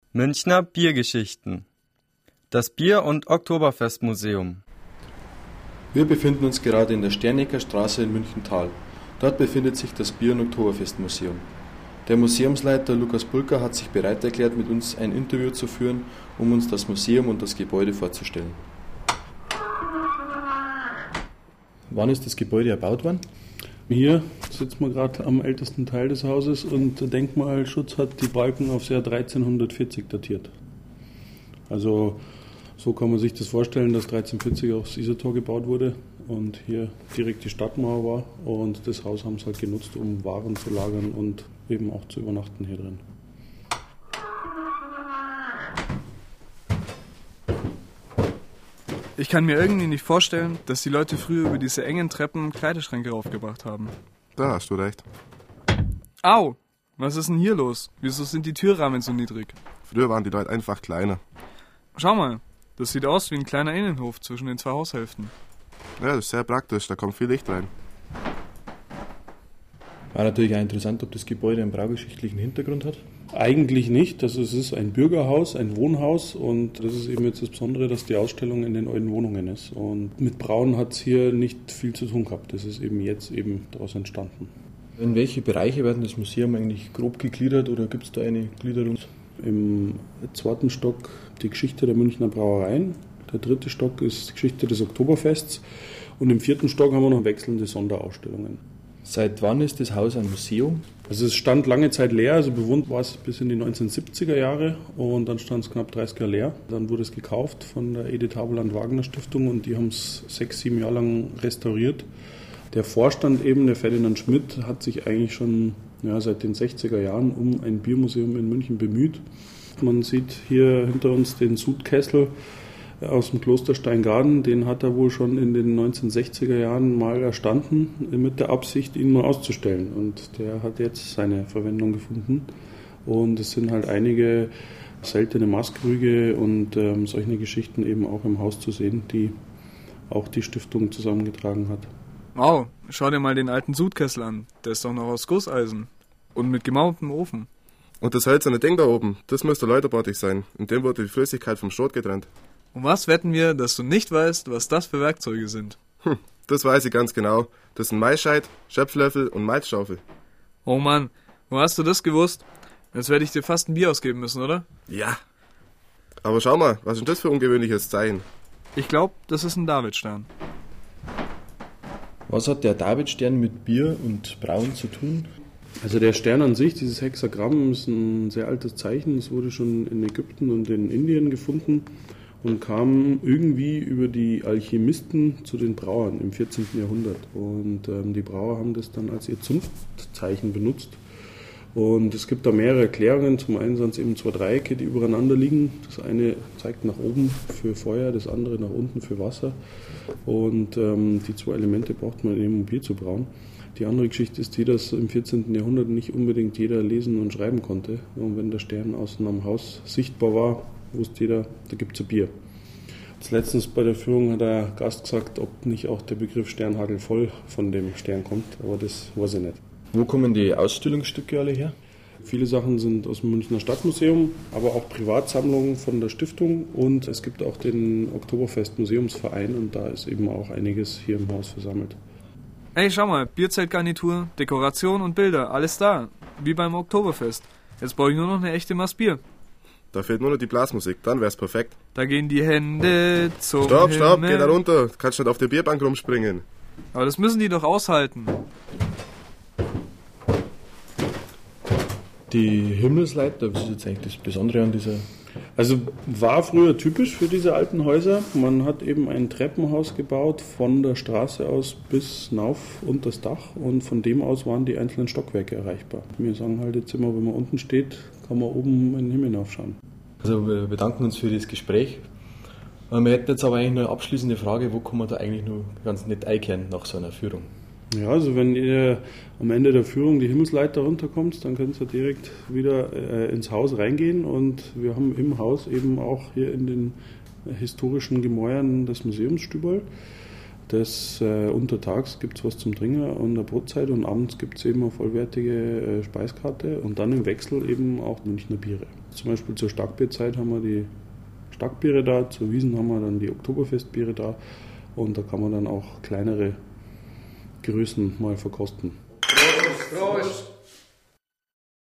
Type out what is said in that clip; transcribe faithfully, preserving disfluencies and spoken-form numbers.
Münchner Biergeschichten. Das Bier- und Oktoberfestmuseum. Wir befinden uns gerade in der Sternecker Straße in München-Tal. Dort befindet sich das Bier- und Oktoberfestmuseum. Der Museumsleiter Lukas Bulka hat sich bereit erklärt, mit uns ein Interview zu führen, um uns das Museum und das Gebäude vorzustellen. Wann ist das Gebäude erbaut worden? Hier sitzen wir gerade am ältesten Teil des Hauses und der Denkmalschutz hat die Balken aufs Jahr dreizehnhundertvierzig datiert. Also so kann man sich das vorstellen, dass dreizehnhundertvierzig auch das Isartor gebaut wurde und hier direkt die Stadtmauer war, und das Haus haben sie halt genutzt, um Waren zu lagern und eben auch zu übernachten hier drin. Ich kann mir irgendwie nicht vorstellen, dass die Leute früher über diese engen Treppen Kleiderschränke raufgebracht haben. Da hast du recht. Au! Was ist denn hier los? Wieso sind die Türrahmen so niedrig? Früher waren die Leute einfach kleiner. Schau mal, das sieht aus wie ein kleiner Innenhof zwischen den zwei Haushälften. Ja, das ist sehr praktisch, da kommt viel Licht rein. War natürlich auch interessant, ob das Gebäude einen braugeschichtlichen Hintergrund hat. Eigentlich nicht. Also es ist ein Bürgerhaus, ein Wohnhaus, und das ist eben jetzt das Besondere, dass die Ausstellung in den alten Wohnungen ist. Und mit Brauen hat es hier nicht viel zu tun gehabt. Das ist eben jetzt eben daraus entstanden. In welche Bereiche werden das Museum eigentlich grob gegliedert, oder gibt es da eine Gliederung? Im zweiten Stock die Geschichte der Münchner Brauereien. Der dritte Stock ist die Geschichte des Oktoberfests. Und im vierten Stock haben wir noch wechselnde Sonderausstellungen. Seit wann ist das Haus ein Museum? Also es stand lange Zeit leer, also bewohnt war es bis in die neunzehnhundertsiebziger Jahre, und dann stand es knapp dreißig Jahre leer. Dann wurde es gekauft von der Edith Haberland Wagner Stiftung und die haben es sechs, sieben Jahre lang restauriert. Der Vorstand eben, der Ferdinand Schmidt, hat sich eigentlich schon ja, seit den sechziger Jahren um ein Biermuseum in München bemüht. Man sieht hier hinter uns den Sudkessel aus dem Kloster Steingaden, den hat er wohl schon in den neunzehnhundertsechziger Jahren mal erstanden, mit der Absicht, ihn mal auszustellen. Und der hat jetzt seine Verwendung gefunden. Und es sind halt einige seltene Maßkrüge und ähm, solche Geschichten eben auch im Haus zu sehen, die auch die Stiftung zusammengetragen hat. Wow, schau dir mal den alten Sudkessel an. Der ist doch noch aus Gusseisen und mit gemauertem Ofen. Und das hölzerne Ding da oben, das müsste Läuterbottich sein. In dem wurde die Flüssigkeit vom Schrot getrennt. Und was wetten wir, dass du nicht weißt, was das für Werkzeuge sind? Hm, das weiß ich ganz genau. Das sind Maisscheit, Schöpflöffel und Malzschaufel. Oh Mann, wo hast du das gewusst? Jetzt werde ich dir fast ein Bier ausgeben müssen, oder? Ja. Aber schau mal, was ist denn das für ungewöhnliches Zeichen? Ich glaube, das ist ein Davidstern. Was hat der Davidstern mit Bier und Brauen zu tun? Also der Stern an sich, dieses Hexagramm, ist ein sehr altes Zeichen. Es wurde schon in Ägypten und in Indien gefunden und kam irgendwie über die Alchemisten zu den Brauern im vierzehnten Jahrhundert. Und ähm, die Brauer haben das dann als ihr Zunftzeichen benutzt. Und es gibt da mehrere Erklärungen. Zum einen sind es eben zwei Dreiecke, die übereinander liegen. Das eine zeigt nach oben für Feuer, das andere nach unten für Wasser. Und ähm, die zwei Elemente braucht man eben, um Bier zu brauen. Die andere Geschichte ist die, dass im vierzehnten Jahrhundert nicht unbedingt jeder lesen und schreiben konnte. Und wenn der Stern außen am Haus sichtbar war, wusste jeder, da gibt es ein Bier. Jetzt letztens bei der Führung hat der Gast gesagt, ob nicht auch der Begriff Sternhagel voll von dem Stern kommt, aber das weiß ich nicht. Wo kommen die Ausstellungsstücke alle her? Viele Sachen sind aus dem Münchner Stadtmuseum, aber auch Privatsammlungen von der Stiftung, und es gibt auch den Oktoberfest-Museumsverein, und da ist eben auch einiges hier im Haus versammelt. Ey, schau mal, Bierzeltgarnitur, Dekoration und Bilder, alles da, wie beim Oktoberfest. Jetzt brauche ich nur noch eine echte Maß Bier. Da fehlt nur noch die Blasmusik, dann wär's perfekt. Da gehen die Hände zum Stopp, stopp, Himmel. geh da runter. Du kannst nicht auf der Bierbank rumspringen. Aber das müssen die doch aushalten. Die Himmelsleiter, was ist jetzt eigentlich das Besondere an dieser? Also war früher typisch für diese alten Häuser. Man hat eben ein Treppenhaus gebaut von der Straße aus bis hinauf unter das Dach, und von dem aus waren die einzelnen Stockwerke erreichbar. Wir sagen halt jetzt immer, wenn man unten steht, kann man oben in den Himmel hinaufschauen. Also wir bedanken uns für das Gespräch. Wir hätten jetzt aber eigentlich noch eine abschließende Frage, wo kann man da eigentlich nur ganz nett einkehren nach so einer Führung? Ja, also wenn ihr am Ende der Führung die Himmelsleiter runterkommt, dann könnt ihr direkt wieder äh, ins Haus reingehen, und wir haben im Haus eben auch hier in den äh, historischen Gemäuern das Museumsstüberl. Das äh, untertags gibt es was zum Trinken und eine Brotzeit, und abends gibt es eben eine vollwertige äh, Speiskarte und dann im Wechsel eben auch Münchner Biere. Zum Beispiel zur Starkbierzeit haben wir die Starkbiere da, zur Wiesn haben wir dann die Oktoberfestbiere da und da kann man dann auch kleinere Größen mal verkosten. Prost! Prost!